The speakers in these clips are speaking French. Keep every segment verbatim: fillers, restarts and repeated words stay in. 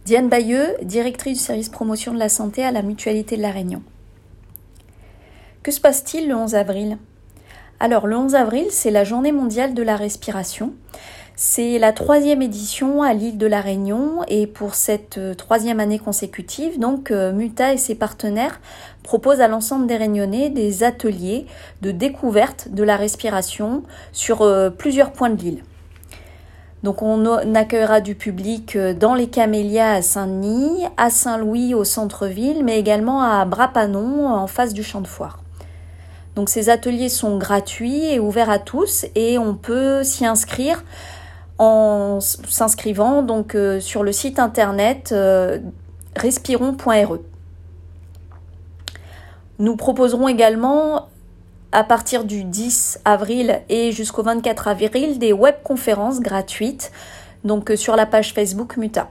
Diane Bayeux, directrice du service promotion de la santé à la Mutualité de La Réunion. Que se passe-t-il le onze avril ? Alors le onze avril, c'est la journée mondiale de la respiration. C'est la troisième édition à l'île de La Réunion et pour cette troisième année consécutive, donc Muta et ses partenaires proposent à l'ensemble des Réunionnais des ateliers de découverte de la respiration sur plusieurs points de l'île. Donc on accueillera du public dans les Camélias à Saint-Denis, à Saint-Louis au centre-ville, mais également à Brapanon en face du champ de foire. Donc ces ateliers sont gratuits et ouverts à tous et on peut s'y inscrire en s'inscrivant donc euh, sur le site internet euh, respiron point r e. Nous proposerons également à partir du dix avril et jusqu'au vingt-quatre avril des webconférences gratuites donc sur la page Facebook Muta.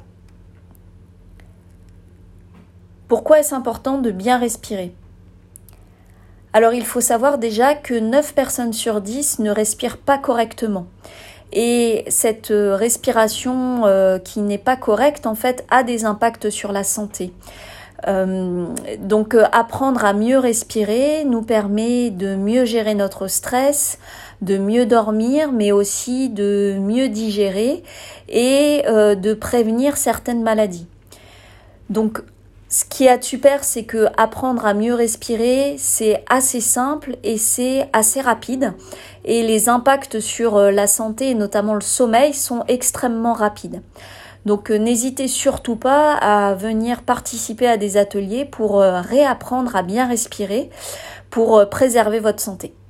Pourquoi est-ce important de bien respirer ? Alors il faut savoir déjà que neuf personnes sur dix ne respirent pas correctement. Et cette respiration euh, qui n'est pas correcte en fait a des impacts sur la santé. Euh, donc euh, apprendre à mieux respirer nous permet de mieux gérer notre stress, de mieux dormir, mais aussi de mieux digérer et euh, de prévenir certaines maladies. Donc ce qui est super, c'est que apprendre à mieux respirer, c'est assez simple et c'est assez rapide. Et les impacts sur la santé et notamment le sommeil sont extrêmement rapides. Donc euh, n'hésitez surtout pas à venir participer à des ateliers pour euh, réapprendre à bien respirer, pour euh, préserver votre santé.